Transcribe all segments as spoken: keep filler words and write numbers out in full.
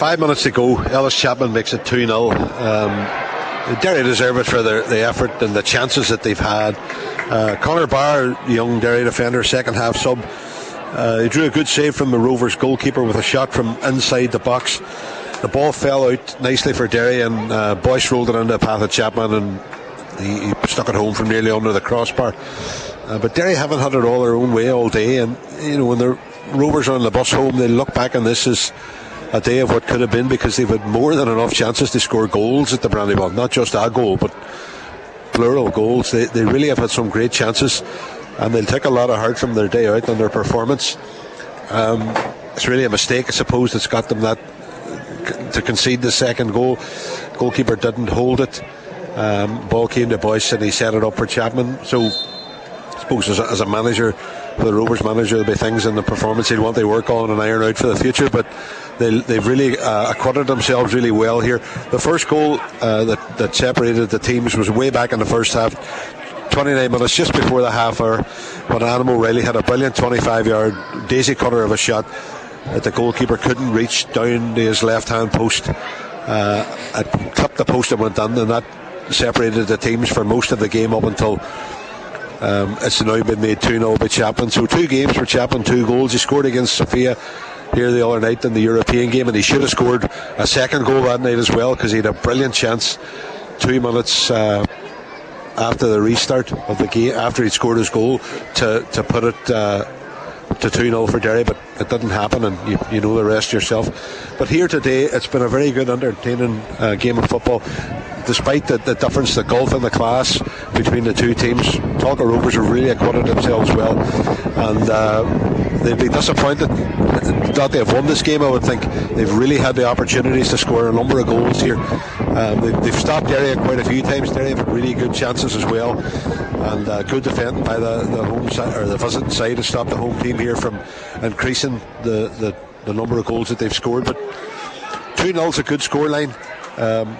Five minutes to go. Ellis Chapman makes it two nil. Um, Derry deserve it for their, the effort and the chances that they've had. Uh, Conor Barr, young Derry defender, second half sub, uh, he drew a good save from the Rovers goalkeeper with a shot from inside the box. The ball fell out nicely for Derry, and uh, Boyce rolled it into the path of Chapman, and he, he stuck it home from nearly under the crossbar. Uh, but Derry haven't had it all their own way all day, and you know, when the Rovers are on the bus home, they look back on this as a day of what could have been, because they've had more than enough chances to score goals at the Brandywell. Not just a goal, but plural goals. They, they really have had some great chances, and they'll take a lot of heart from their day out and their performance. Um, it's really a mistake, I suppose, that's got them that to concede the second goal. Goalkeeper didn't hold it. Um, ball came to Boyce and he set it up for Chapman. So I suppose as a, as a manager, for the Rovers manager, there'll be things in the performance he'd want to work on and iron out for the future, but they, they've really uh, acquitted themselves really well here. The first goal uh, that, that separated the teams was way back in the first half, twenty-nine minutes just before the half hour, when Adam O'Reilly had a brilliant twenty-five yard daisy cutter of a shot that the goalkeeper couldn't reach down to his left hand post. Uh, it clipped the post and went in, and that separated the teams for most of the game up until Um, it's now been made two nil by Chapman. So two games for Chapman, two goals. He scored against Sofia here the other night in the European game, and he should have scored a second goal that night as well, because he had a brilliant chance two minutes uh, after the restart of the game, after he'd scored his goal, to, to put it uh, to two nil for Derry, but it didn't happen, and you, you know the rest yourself. But here today, it's been a very good, entertaining uh, game of football. Despite the, the difference, the gulf in the class between the two teams, Talca Rovers have really acquitted themselves well, and uh, they'd be disappointed that they've won this game. I would think they've really had the opportunities to score a number of goals here. Um, they, they've stopped Derry quite a few times. Derry have had really good chances as well, and uh, good defending by the, the home side, or the visiting side, to stop the home team here from increasing the, the, the number of goals that they've scored. But two nil is a good scoreline. Um,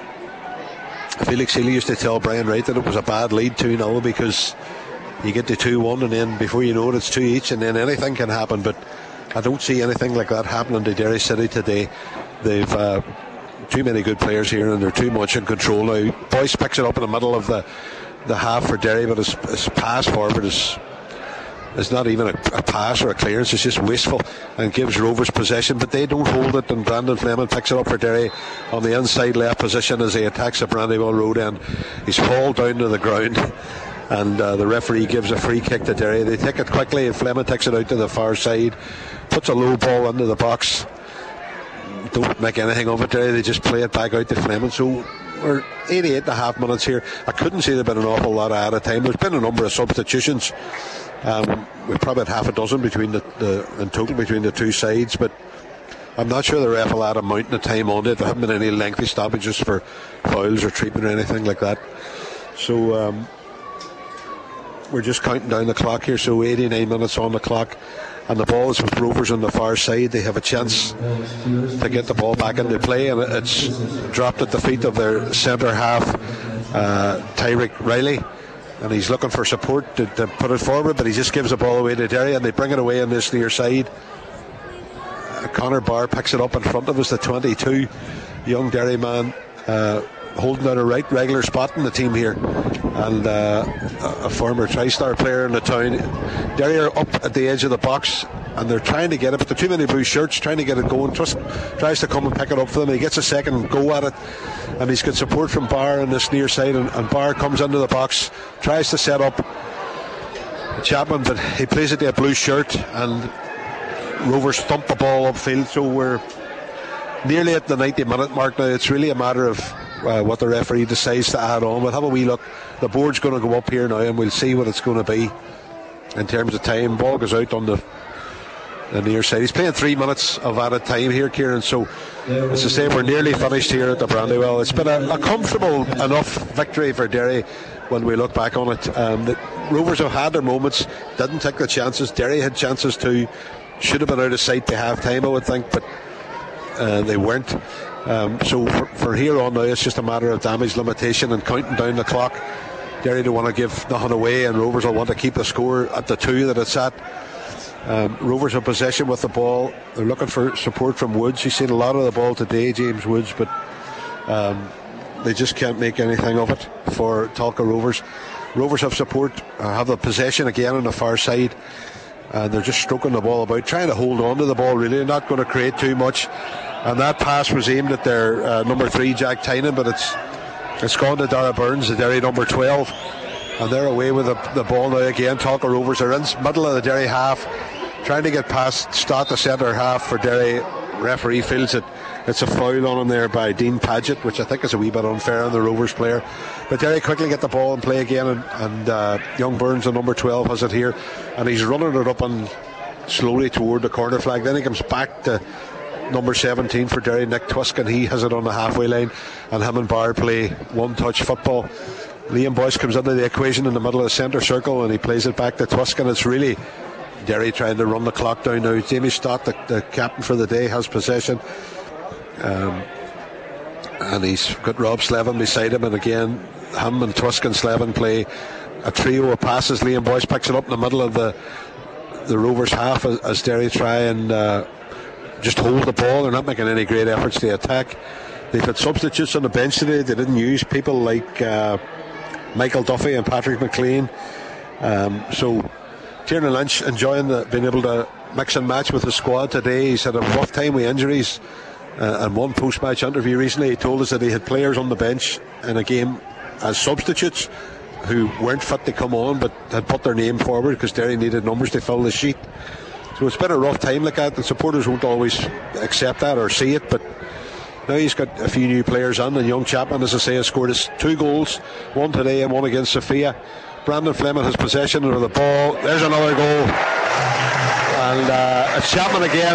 Felix Healy used to tell Brian Wright that it was a bad lead, two nil, because you get to two one and then before you know it, it's two each, and then anything can happen. But I don't see anything like that happening to Derry City today. They've uh, too many good players here, and they're too much in control now. Boyce picks it up in the middle of the, the half for Derry, but his, his pass forward is It's not even a, a pass or a clearance, it's just wasteful, and gives Rovers possession, but they don't hold it, and Brandon Fleming picks it up for Derry on the inside left position as he attacks the Brandywell Road end. He's hauled down to the ground, and uh, the referee gives a free kick to Derry. They take it quickly, and Fleming takes it out to the far side, puts a low ball into the box. Don't make anything of it, Derry. They just play it back out to Fleming. So we're eighty-eight and a half minutes here. I couldn't see there'd been an awful lot out of time. There's been a number of substitutions. Um, we've probably had half a dozen between the, the in total between the two sides, but I'm not sure the ref allowed a mountain of time on it. There haven't been any lengthy stoppages for fouls or treatment or anything like that. So um, we're just counting down the clock here. So eighty-nine minutes on the clock, and the ball is with Rovers on the far side. They have a chance to get the ball back into play, and it's dropped at the feet of their centre half, uh, Tyrick Riley. And he's looking for support to, to put it forward, but he just gives the ball away to Derry, and they bring it away on this near side. Uh, Conor Barr picks it up in front of us, the twenty-two, young Derry man, uh, holding out a right regular spot in the team here, and uh, a, a former Tri-Star player in the town. Derry are up at the edge of the box, and they're trying to get it, but there are too many blue shirts trying to get it going. Trust tries to come and pick it up for them. He gets a second go at it, and he's got support from Barr on this near side, and, and Barr comes into the box, tries to set up Chapman, but he plays it to a blue shirt, and Rovers stump the ball upfield. So we're nearly at the ninety minute mark now. It's really a matter of uh, what the referee decides to add on. We'll have a wee look. The board's going to go up here now, and we'll see what it's going to be in terms of time. Ball goes out on the the near side. He's playing three minutes of added time here, Kieran. So as I say, we're nearly finished here at the Brandywell. It's been a, a comfortable enough victory for Derry when we look back on it. Um, the Rovers have had their moments, didn't take the chances. Derry had chances too, should have been out of sight by half time, I would think, but uh, they weren't. Um, so for, for here on now, it's just a matter of damage limitation and counting down the clock. Derry don't want to give nothing away, and Rovers will want to keep the score at the two that it's at. Um, Rovers have possession with the ball. They're looking for support from Woods. He's seen a lot of the ball today, James Woods, but um, they just can't make anything of it for Talca Rovers. Rovers have support, uh, have the possession again on the far side, and they're just stroking the ball about, trying to hold on to the ball, really, not going to create too much. And that pass was aimed at their uh, number three, Jack Tynan, but it's it's gone to Dara Burns, the Derry number twelve. And they're away with the, the ball now again. Talca Rovers are in middle of the Derry half, trying to get past Stott, the centre half for Derry. Referee feels it. It's a foul on him there by Dean Paget, which I think is a wee bit unfair on the Rovers player. But Derry quickly get the ball and play again, and, and uh, young Burns, the number twelve, has it here, and he's running it up and slowly toward the corner flag. Then he comes back to number seventeen for Derry, Nick Twiskin. He has it on the halfway line, and him and Barr play one-touch football. Liam Boyce comes into the equation in the middle of the centre circle, and he plays it back to Twiskin. It's really Derry trying to run the clock down now. Jamie Stott, the, the captain for the day, has possession, um, and he's got Rob Slevin beside him, and again him and Twiskin Slevin play a trio of passes. Liam Boyce picks it up in the middle of the the Rovers half as, as Derry try and uh, just hold the ball. They're not making any great efforts to attack. They've had substitutes on the bench today. They didn't use people like uh, Michael Duffy and Patrick McLean. Um, so Tiernan Lynch enjoying the, being able to mix and match with the squad today. He's had a rough time with injuries, uh, and one post-match interview recently he told us that he had players on the bench in a game as substitutes who weren't fit to come on but had put their name forward because Derry needed numbers to fill the sheet. So it's been a rough time like that. The supporters won't always accept that or see it, but now he's got a few new players on, and young Chapman, as I say, has scored his two goals, one today and one against Sophia. Brandon Fleming has possession of the ball. There's another goal, and uh, it's Chapman again.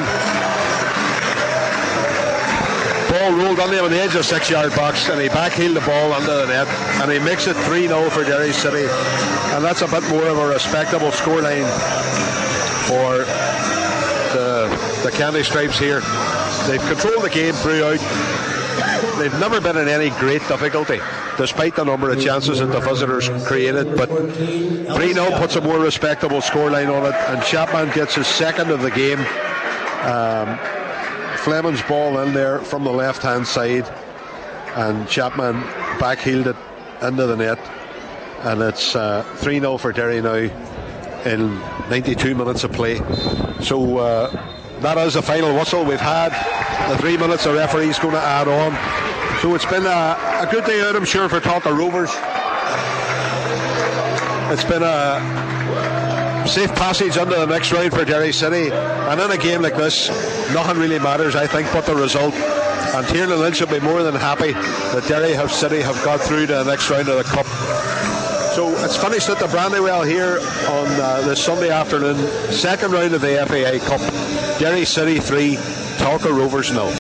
Ball rolled under him on the edge of the six yard box, and he backheeled the ball under the net, and he makes it three nil for Derry City, and that's a bit more of a respectable scoreline for the, the Candy Stripes here. They've controlled the game throughout. They've never been in any great difficulty, despite the number of chances that the visitors created. But three nil puts a more respectable scoreline on it, and Chapman gets his second of the game. Um, Fleming's ball in there from the left-hand side, and Chapman backheeled it into the net, and it's uh, three nil for Derry now in ninety-two minutes of play. So uh, that is the final whistle. We've had the three minutes the referee's going to add on. So it's been a, a good day out, I'm sure, for Talca Rovers. It's been a safe passage into the next round for Derry City, and in a game like this nothing really matters, I think, but the result. And Tiernan Lynch will be more than happy that Derry have City have got through to the next round of the Cup. So it's finished at the Brandywell here on uh, this Sunday afternoon. Second round of the F A I Cup. Derry City three, Talca Rovers nil.